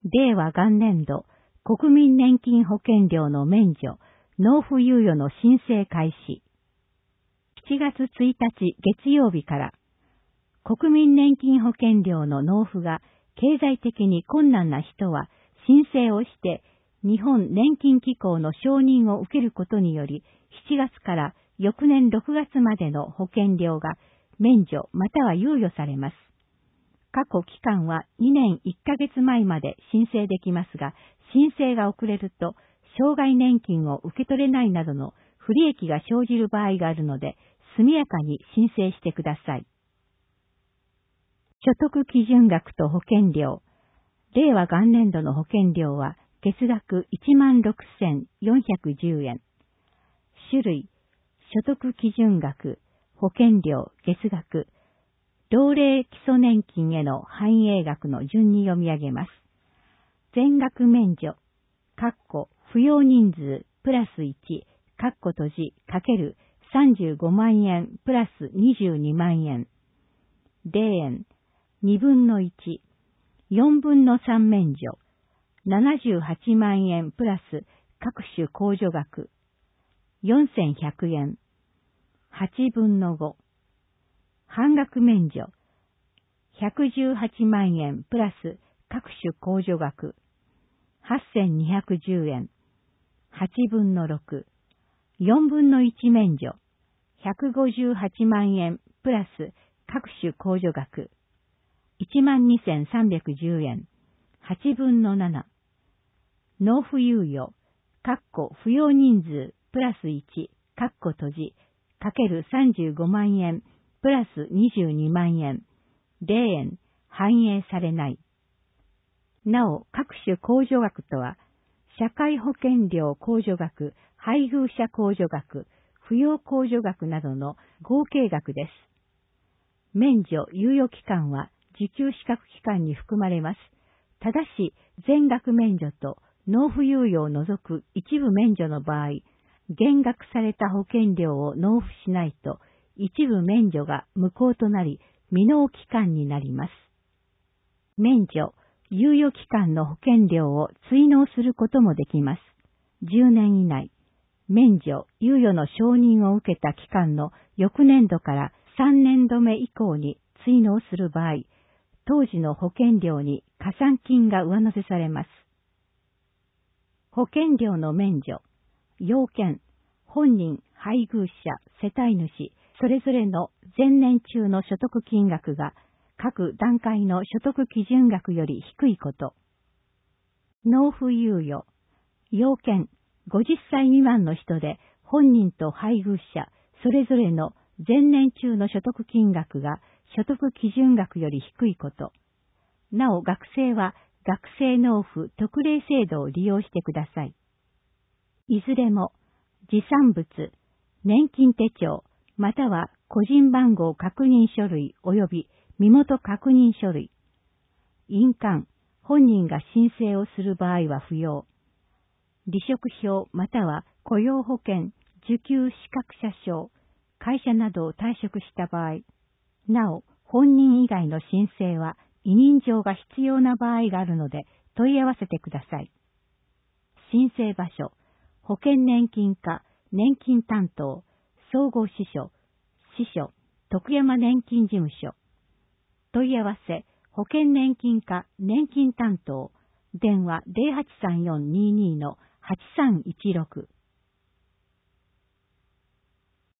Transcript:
令和元年度国民年金保険料の免除、納付猶予の申請開始。7月1日月曜日から、国民年金保険料の納付が経済的に困難な人は申請をして日本年金機構の承認を受けることにより、7月から翌年6月までの保険料が免除または猶予されます。過去期間は2年1ヶ月前まで申請できますが、申請が遅れると障害年金を受け取れないなどの不利益が生じる場合があるので、速やかに申請してください。所得基準額と保険料。令和元年度の保険料は月額 16,410 円。種類、所得基準額、保険料、月額、老齢基礎年金への反映額の順に読み上げます。全額免除、扶養人数プラス1、閉じかける35万円プラス22万円。0円、2分の1、4分の3免除、78万円プラス各種控除額、4100円、8分の5、半額免除、118万円プラス各種控除額、8210円、8分の6、4分の1免除、158万円プラス各種控除額、12,310円、8分の7、納付猶予、扶養人数プラス1、閉じ、かける35万円プラス22万円、0円、反映されない。なお、各種控除額とは、社会保険料控除額、配偶者控除額、扶養控除額などの合計額です。免除猶予期間は受給資格期間に含まれます。ただし、全額免除と納付猶予を除く一部免除の場合、減額された保険料を納付しないと、一部免除が無効となり、未納期間になります。免除、猶予期間の保険料を追納することもできます。10年以内、免除、猶予の承認を受けた期間の翌年度から3年度目以降に追納する場合、当時の保険料に加算金が上乗せされます。保険料の免除、要件、本人、配偶者、世帯主、それぞれの前年中の所得金額が各段階の所得基準額より低いこと。納付猶予。要件、50歳未満の人で本人と配偶者、それぞれの前年中の所得金額が所得基準額より低いこと。なお、学生は学生納付特例制度を利用してください。いずれも、持参物、年金手帳、または個人番号確認書類及び身元確認書類。印鑑、本人が申請をする場合は不要。離職票または雇用保険、受給資格者証、会社などを退職した場合、なお、本人以外の申請は委任状が必要な場合があるので問い合わせてください。申請場所、保険年金課、年金担当、総合支所、徳山年金事務所。問い合わせ、保険年金課、年金担当、電話 083422-8316